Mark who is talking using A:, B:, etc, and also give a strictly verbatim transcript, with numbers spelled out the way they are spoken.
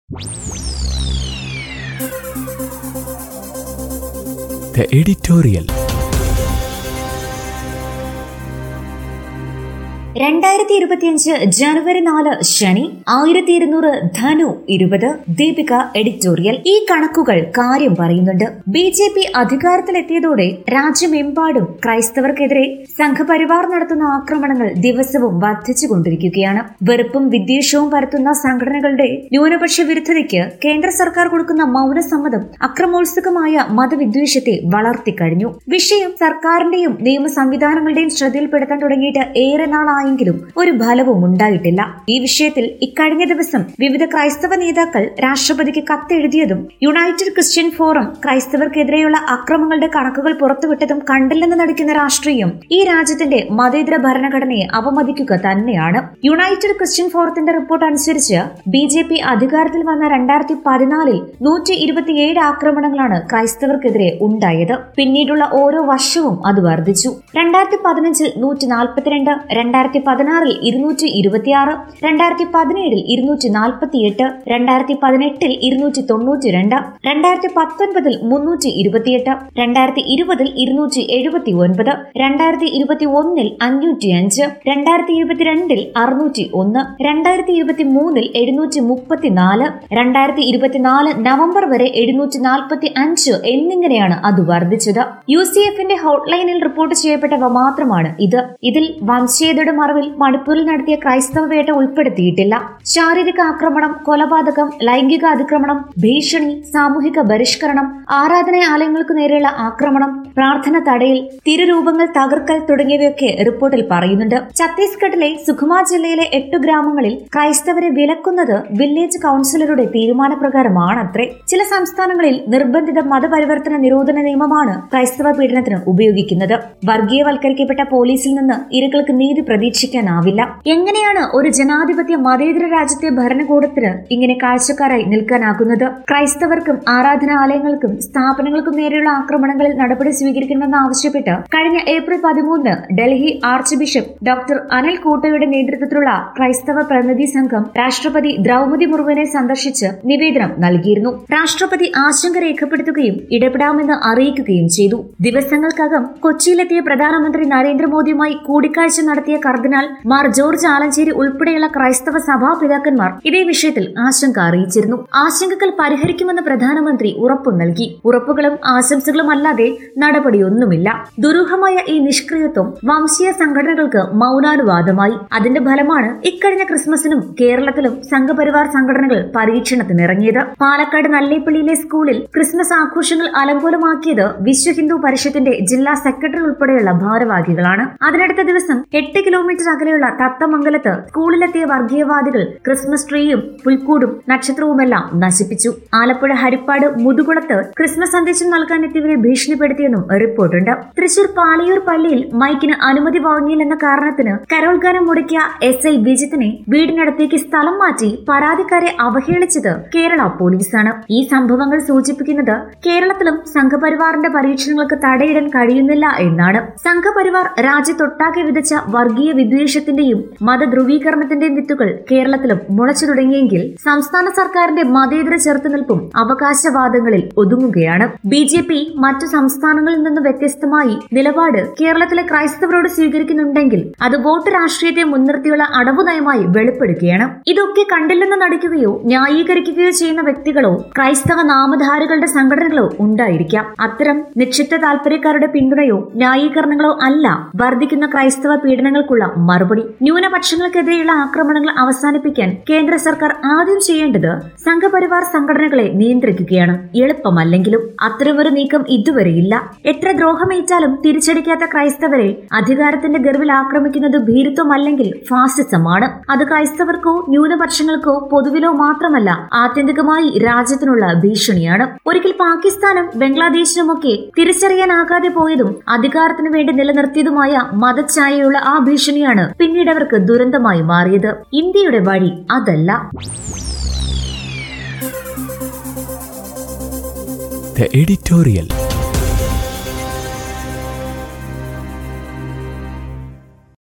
A: The editorial.
B: രണ്ടായിരത്തി ഇരുപത്തിയഞ്ച് ജനുവരി നാല് ശനി. ആയിരത്തി ഇരുന്നൂറ് ധനു ഇരുപത്. ദീപിക എഡിറ്റോറിയൽ. ഈ കണക്കുകൾ കാര്യം പറയുന്നുണ്ട്. ബി ജെ പി അധികാരത്തിലെത്തിയതോടെ രാജ്യമെമ്പാടും ക്രൈസ്തവർക്കെതിരെ സംഘപരിവാർ നടത്തുന്ന ആക്രമണങ്ങൾ ദിവസവും വർദ്ധിച്ചുകൊണ്ടിരിക്കുകയാണ്. വെറുപ്പും വിദ്വേഷവും പരത്തുന്ന സംഘടനകളുടെ ന്യൂനപക്ഷ വിരുദ്ധതയ്ക്ക് കേന്ദ്ര സർക്കാർ കൊടുക്കുന്ന മൗനസമ്മതം അക്രമോത്സുകമായ മതവിദ്വേഷത്തെ വളർത്തിക്കഴിഞ്ഞു. വിഷയം സർക്കാരിന്റെയും നിയമ സംവിധാനങ്ങളുടെയും ശ്രദ്ധയിൽപ്പെടുത്താൻ തുടങ്ങിയിട്ട് ഏറെ നാളായി െങ്കിലും ഒരു ഫലവും ഉണ്ടായിട്ടില്ല. ഈ വിഷയത്തിൽ ഇക്കഴിഞ്ഞ ദിവസം വിവിധ ക്രൈസ്തവ നേതാക്കൾ രാഷ്ട്രപതിക്ക് കത്തെഴുതിയതും യുണൈറ്റഡ് ക്രിസ്ത്യൻ ഫോറം ക്രൈസ്തവർക്കെതിരെയുള്ള അക്രമങ്ങളുടെ കണക്കുകൾ പുറത്തുവിട്ടതും കണ്ടില്ലെന്ന് നടിക്കുന്ന രാഷ്ട്രീയം ഈ രാജ്യത്തിന്റെ മതേതര ഭരണഘടനയെ അവമതിക്കുക തന്നെയാണ്. യുണൈറ്റഡ് ക്രിസ്ത്യൻ ഫോറത്തിന്റെ റിപ്പോർട്ട് അനുസരിച്ച് ബി ജെ പി അധികാരത്തിൽ വന്ന രണ്ടായിരത്തി പതിനാലിൽ നൂറ്റി ഇരുപത്തിയേഴ് ആക്രമണങ്ങളാണ് ക്രൈസ്തവർക്കെതിരെ ഉണ്ടായത്. പിന്നീടുള്ള ഓരോ വർഷവും അത് വർദ്ധിച്ചു. രണ്ടായിരത്തി പതിനഞ്ചിൽ നൂറ്റി നാൽപ്പത്തിരണ്ട്, രണ്ടായിരത്തി പതിനാറിൽ ഇരുന്നൂറ്റി ഇരുപത്തിയാറ്, രണ്ടായിരത്തി പതിനേഴിൽ ഇരുന്നൂറ്റി നാൽപ്പത്തിയെട്ട്, രണ്ടായിരത്തി പതിനെട്ടിൽ ഇരുന്നൂറ്റി തൊണ്ണൂറ്റി രണ്ട്, രണ്ടായിരത്തി പത്തൊൻപതിൽ മുന്നൂറ്റി ഇരുപത്തിയെട്ട്, രണ്ടായിരത്തി ഇരുപതിൽ ഇരുന്നൂറ്റി എഴുപത്തി ഒൻപത്, രണ്ടായിരത്തി ഇരുപത്തി ഒന്നിൽ അഞ്ഞൂറ്റി അഞ്ച്, രണ്ടായിരത്തി ഇരുപത്തിരണ്ടിൽ അറുന്നൂറ്റി ഒന്ന്, രണ്ടായിരത്തി ഇരുപത്തി മൂന്നിൽ എഴുന്നൂറ്റി മുപ്പത്തിനാല്, രണ്ടായിരത്തി ഇരുപത്തിനാല് നവംബർ വരെ എഴുന്നൂറ്റി നാൽപ്പത്തി അഞ്ച് എന്നിങ്ങനെയാണ് അത് വർദ്ധിച്ചത്. യു സി എഫിന്റെ ഹോട്ട്ലൈനിൽ റിപ്പോർട്ട് ചെയ്യപ്പെട്ടവ മാത്രമാണ് ഇത്. ഇതിൽ വംശീയതയുടെ മറവിൽ മണിപ്പൂരിൽ നടത്തിയ ക്രൈസ്തവ വേട്ട ഉൾപ്പെടുത്തിയിട്ടില്ല. ശാരീരിക ആക്രമണം, കൊലപാതകം, ലൈംഗിക അതിക്രമണം, ഭീഷണി, സാമൂഹിക ബഹിഷ്കരണം, ആരാധനാലയങ്ങൾക്കു നേരെയുള്ള ആക്രമണം, പ്രാർത്ഥന തടയൽ, തിരുരൂപങ്ങൾ തകർക്കൽ തുടങ്ങിയവയൊക്കെ റിപ്പോർട്ടിൽ പറയുന്നുണ്ട്. ഛത്തീസ്ഗഡിലെ സുഖ്മ ജില്ലയിലെ എട്ടു ഗ്രാമങ്ങളിൽ ക്രൈസ്തവരെ വിലക്കുന്നത് വില്ലേജ് കൌൺസിലറുടെ തീരുമാനപ്രകാരമാണത്രേ. ചില സംസ്ഥാനങ്ങളിൽ നിർബന്ധിത മതപരിവർത്തന നിരോധന നിയമമാണ് ക്രൈസ്തവ പീഡനത്തിന് ഉപയോഗിക്കുന്നത്. വർഗീയവൽക്കരിക്കപ്പെട്ട പോലീസിൽ നിന്ന് ഇരകൾക്ക് നീതി പ്രതീക്ഷിക്കാനാവില്ല. എങ്ങനെയാണ് ഒരു ജനാധിപത്യ മതേതര രാജ്യത്തെ ഭരണകൂടത്തിന് ഇങ്ങനെ കാഴ്ചക്കാരായി നിൽക്കാനാകുന്നത്? ക്രൈസ്തവർക്കും ആരാധനാലയങ്ങൾക്കും സ്ഥാപനങ്ങൾക്കും നേരെയുള്ള ആക്രമണങ്ങളിൽ നടപടി സ്വീകരിക്കണമെന്ന് ആവശ്യപ്പെട്ട് കഴിഞ്ഞ ഏപ്രിൽ പതിമൂന്നിന് Delhi archbishop doctor Anil കൂട്ടയുടെ നേതൃത്വത്തിലുള്ള ക്രൈസ്തവ പ്രതിനിധി സംഘം രാഷ്ട്രപതി ദ്രൗപദി മുർമുവിനെ സന്ദർശിച്ച് നിവേദനം നൽകിയിരുന്നു. രാഷ്ട്രപതി ആശങ്ക രേഖപ്പെടുത്തുകയും ഇടപെടാമെന്ന് അറിയിക്കുകയും ചെയ്തു. ദിവസങ്ങൾക്കകം കൊച്ചിയിലെത്തിയ പ്രധാനമന്ത്രി നരേന്ദ്രമോദിയുമായി കൂടിക്കാഴ്ച നടത്തിയ കർദിനാൾ മാർ ജോർജ് ആലഞ്ചേരി ഉൾപ്പെടെയുള്ള ക്രൈസ്തവ സഭാ പിതാക്കന്മാർ ഇതേ വിഷയത്തിൽ ആശങ്ക അറിയിച്ചിരുന്നു. ആശങ്കകൾ പരിഹരിക്കുമെന്ന് പ്രധാനമന്ത്രി ഉറപ്പു നൽകി. ഉറപ്പുകളും ആശംസകളും അല്ലാതെ നടപടിയൊന്നുമില്ല. ദുരൂഹമായ ഈ നിഷ്ക്രിയത്വം വംശീയ സംഘടനകൾക്ക് മൗനാനുവാദമായി. അതിന്റെ ഫലമാണ് ഇക്കഴിഞ്ഞ ക്രിസ്മസിനും കേരളത്തിലും സംഘപരിവാർ സംഘടനകൾ പരീക്ഷണത്തിനിറങ്ങിയത്. പാലക്കാട് നല്ലേപ്പള്ളിയിലെ സ്കൂളിൽ ക്രിസ്മസ് ആഘോഷങ്ങൾ അലങ്കോലമാക്കിയത് വിശ്വ ഹിന്ദു പരിഷത്തിന്റെ ജില്ലാ സെക്രട്ടറി ഉൾപ്പെടെയുള്ള ഭാരവാഹികളാണ്. അതിനടുത്ത ദിവസം എട്ട് കിലോമീറ്റർ അകലെയുള്ള തത്തമംഗലത്ത് സ്കൂളിലെത്തിയ വർഗീയവാദികൾ ക്രിസ്മസ് ട്രീയും പുൽക്കൂടും നക്ഷത്രവുമെല്ലാം നശിപ്പിച്ചു. ആലപ്പുഴ ഹരിപ്പാട് മുതുകുളത്ത് ക്രിസ്മസ് സന്ദേശം നൽകാനെത്തിയവരെ ഭീഷണിപ്പെടുത്തിയെന്നും റിപ്പോർട്ടുണ്ട്. തൃശൂർ പാലയൂർ പള്ളിയിൽ മൈക്കിന് അനുമതി വാങ്ങിയില്ലെന്ന കാരണത്തിന് കരോൾ ഗാനം മുടക്കിയ എസ് ഐ ബിജിത്തിനെ വീടിനടുത്തേക്ക് സ്ഥലം മാറ്റി പരാതിക്കാരെ അവഹേളിച്ചത് കേരള പോലീസാണ്. ഈ സംഭവങ്ങൾ സൂചിപ്പിക്കുന്നത് കേരളത്തിലും സംഘപരിവാറിന്റെ പരീക്ഷണങ്ങൾക്ക് തടയിടാൻ കഴിയുന്നില്ല എന്നാണ്. സംഘപരിവാർ രാജ്യത്തൊട്ടാകെ വിതച്ച വർഗീയ വിദ്വേഷത്തിന്റെയും മതധ്രുവീകരണത്തിന്റെയും വിത്തുകൾ കേരളത്തിലും മുളച്ചു തുടങ്ങിയെങ്കിൽ സംസ്ഥാന സർക്കാരിന്റെ മതേതര ചെറുത്തുനിൽപ്പും അവകാശവാദങ്ങളിൽ ഒതുങ്ങുകയാണ്. ബി ജെ പി മറ്റു സംസ്ഥാനങ്ങളിൽ നിന്ന് വ്യത്യസ്തമായി നിലപാട് കേരളത്തിലെ ക്രൈസ്തവരോട് സ്വീകരിക്കുന്നുണ്ടെങ്കിൽ അത് വോട്ട് രാഷ്ട്രീയത്തെ മുൻനിർത്തിയുള്ള അടവു നയമായി വെളിപ്പെടുകയാണ്. ഇതൊക്കെ കണ്ടില്ലെന്ന് നടിക്കുകയോ ന്യായീകരിക്കുകയോ ചെയ്യുന്ന വ്യക്തികളോ ക്രൈസ്തവ നാമധാരികളുടെ സംഘടനകളോ ഉണ്ടായിരിക്കാം. അത്തരം നിക്ഷിപ്ത താൽപര്യക്കാരുടെ പിന്തുണയോ ന്യായീകരണങ്ങളോ അല്ല വർദ്ധിക്കുന്ന ക്രൈസ്തവ പീഡനങ്ങൾക്കുള്ള മറുപടി. ന്യൂനപക്ഷങ്ങൾക്കെതിരെയുള്ള ആക്രമണങ്ങൾ അവസാനിപ്പിക്കാൻ കേന്ദ്ര സർക്കാർ ആദ്യം ചെയ്യേണ്ടത് സംഘപരിവാർ സംഘടനകളെ നിയന്ത്രിക്കുകയാണ്. എളുപ്പമല്ലെങ്കിലും അത്തരമൊരു നീക്കം ഇതുവരെയില്ല. എത്ര ദ്രോഹമേറ്റാലും തിരിച്ചടിക്കാത്ത ക്രൈസ്തവരെ അധികാരത്തിന്റെ ഗർവിൽ ആക്രമിക്കുന്നത് ഭീരുത്വമല്ലെങ്കിൽ ഫാസിസമാണ്. അത് ക്രൈസ്തവർക്കോ ന്യൂനപക്ഷങ്ങൾക്കോ പൊതുവിലോ മാത്രമല്ല, ആത്യന്തികമായി രാജ്യത്തിനുള്ള ഭീഷണിയാണ്. ഒരിക്കൽ പാകിസ്ഥാനും ബംഗ്ലാദേശിനുമൊക്കെ തിരിച്ചറിയാനാകാതെ പോയതും അധികാരത്തിനു വേണ്ടി നിലനിർത്തിയതുമായ മതഛായയുള്ള ആ ഭീഷണിയാണ് പിന്നീട് അവർക്ക് ദുരന്തമായി മാറിയത്. ഇന്ത്യയുടെ വഴി അതല്ല.
A: The editorial.